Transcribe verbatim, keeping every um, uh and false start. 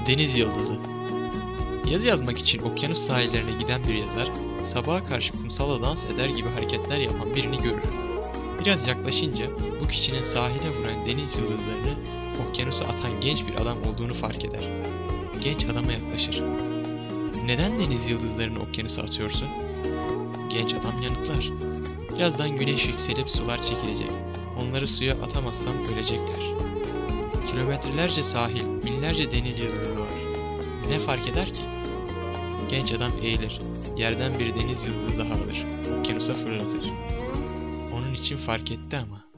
Deniz yıldızı. Yazı yazmak için okyanus sahillerine giden bir yazar, sabaha karşı kumsala dans eder gibi hareketler yapan birini görür. Biraz yaklaşınca bu kişinin sahile vuran deniz yıldızlarını okyanusa atan genç bir adam olduğunu fark eder. Genç adama yaklaşır. "Neden deniz yıldızlarını okyanusa atıyorsun?" Genç adam yanıtlar. "Birazdan güneş yükselip sular çekilecek. Onları suya atamazsam ölecekler." Kilometrelerce sahil, binlerce deniz yıldızı var. Ne fark eder ki? Genç adam eğilir. Yerden bir deniz yıldızı daha alır. Okyanusa fırlatır. Onun için fark etti ama.